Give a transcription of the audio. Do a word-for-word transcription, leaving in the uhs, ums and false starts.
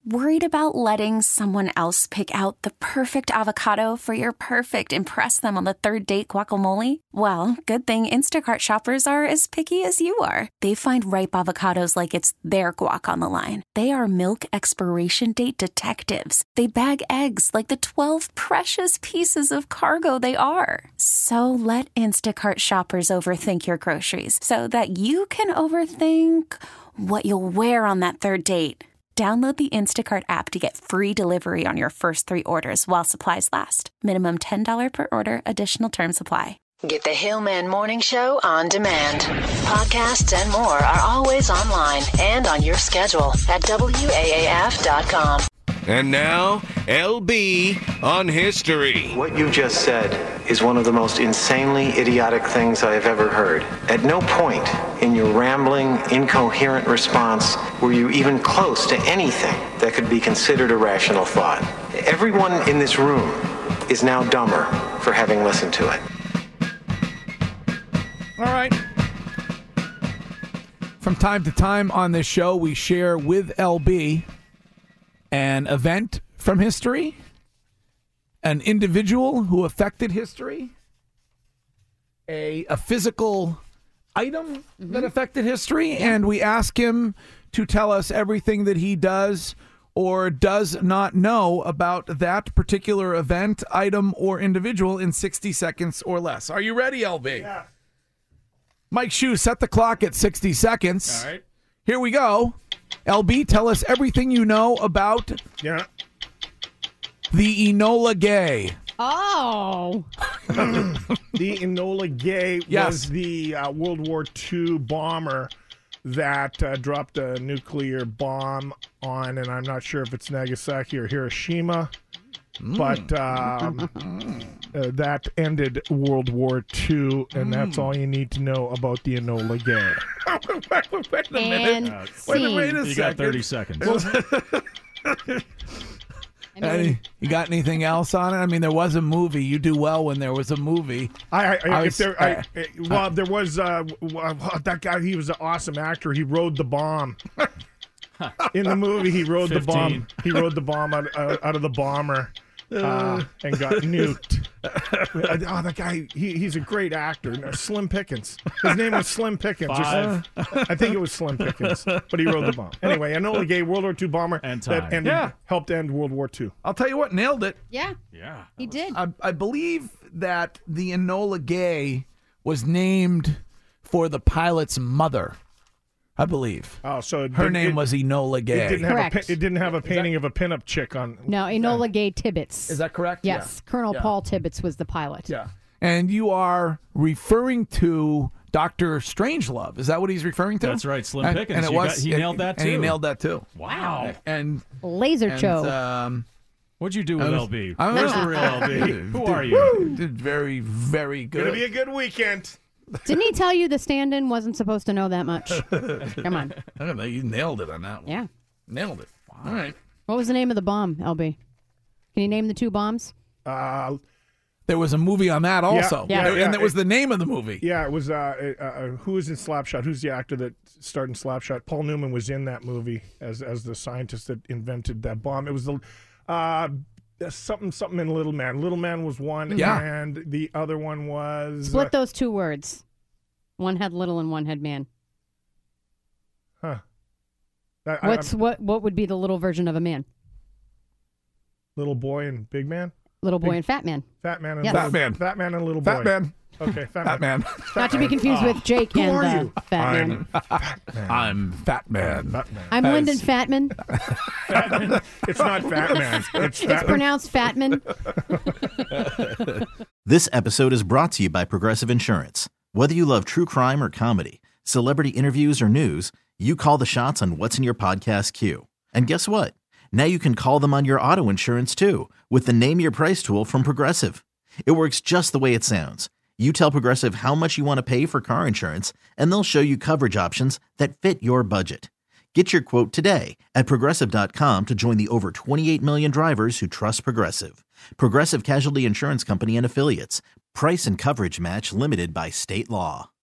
Worried about letting someone else pick out the perfect avocado for your perfect impress them on the third date guacamole? Well, good thing Instacart shoppers are as picky as you are. They find ripe avocados like it's their guac on the line. They are milk expiration date detectives. They bag eggs like the twelve precious pieces of cargo they are. So let Instacart shoppers overthink your groceries so that you can overthink what you'll wear on that third date. Download the Instacart app to get free delivery on your first three orders while supplies last. Minimum ten dollars per order. Additional terms apply. Get the Hillman Morning Show on demand. Podcasts and more are always online and on your schedule at W A A F dot com. And now, L B on History. What you just said is one of the most insanely idiotic things I have ever heard. At no point in your rambling, incoherent response were you even close to anything that could be considered a rational thought. Everyone in this room is now dumber for having listened to it. All right. From time to time on this show, we share with L B an event from history, an individual who affected history, a, a physical item mm-hmm. that affected history, yeah. and we ask him to tell us everything that he does or does not know about that particular event, item, or individual in sixty seconds or less. Are you ready, L B? Yeah. Mike Shue, set the clock at sixty seconds. All right. Here we go. L B, tell us everything you know about yeah. the Enola Gay. Oh. The Enola Gay yes. was the uh, World War Two bomber that uh, dropped a nuclear bomb on, and I'm not sure if it's Nagasaki or Hiroshima, mm. but um, uh, that ended World War Two, and mm. that's all you need to know about the Enola Gay. wait, wait a minute. Uh, wait, wait a you second. got thirty seconds. I mean, Any, you got anything else on it? I mean, there was a movie. You do well when there was a movie. I, I, I if was, there, I, I, well, I, there was uh, that guy. He was an awesome actor. He rode the bomb in the movie. He rode the bomb. He rode the bomb out, out, out of the bomber uh, and got nuked. Oh, that guy. He, he's a great actor. No, Slim Pickens. His name was Slim Pickens. Or Five. I think it was Slim Pickens, but he rode the bomb. Anyway, Enola Gay, World War Two bomber And time. that ended, Yeah. helped end World War Two. I'll tell you what, nailed it. yeah, Yeah. he did. I, I believe that the Enola Gay was named for the pilot's mother. I believe. Oh, so it Her did- name it, was Enola Gay. It didn't have a Correct. pa- it didn't have a painting of a pinup chick on. No, Enola Gay Tibbets. Is that correct? Yes, Yeah. Colonel Yeah. Paul Tibbets was the pilot. Yeah. And you are referring to Doctor Strangelove. Is that what he's referring to? That's right, Slim And- Pickens. And it You was, got- he and- nailed that, And he too. nailed that too. Wow. And Laser and, Cho. um, What'd you do with I was- L B? I was- Where's the real L B? Did- Who did- are you? Did very, very good. Gonna be a good weekend. Didn't he tell you the stand-in wasn't supposed to know that much? Come on. I don't know. You nailed it on that one. Yeah. Nailed it. All right. What was the name of the bomb, L B? Can you name the two bombs? Uh, There was a movie on that also. Yeah. And Yeah, that was it- the name of the movie. yeah, it was. Uh, uh, uh, who was in Slapshot? Who's the actor that starred in Slapshot? Paul Newman was in that movie as as the scientist that invented that bomb. It was the uh, something something in Little Man. Little Man was one, Yeah. and the other one was Split uh, those two words. One had little and one had man. huh. That- I- What's I'm- what? What would be the little version of a man? Little Boy and Big Man? Little boy Big- and fat man. Fat Man and Yes. little, Fat Man. Fat Man and Little Boy. Fat Man. Okay, Fat, Fat Man. Not to be confused with Jake Who and are the you? Fat I'm Man. Fat Man. I'm Fat Man. Fat Man. I'm As- Lyndon Fatman. Fatman. It's not Fat Man. It's It's Fat Man. pronounced Fatman. This episode is brought to you by Progressive Insurance. Whether you love true crime or comedy, celebrity interviews or news, you call the shots on what's in your podcast queue. And guess what? Now you can call them on your auto insurance too with the Name Your Price tool from Progressive. It works just the way it sounds. You tell Progressive how much you want to pay for car insurance, and they'll show you coverage options that fit your budget. Get your quote today at Progressive dot com to join the over twenty-eight million drivers who trust Progressive. Progressive Casualty Insurance Company and Affiliates. Price and coverage match limited by state law.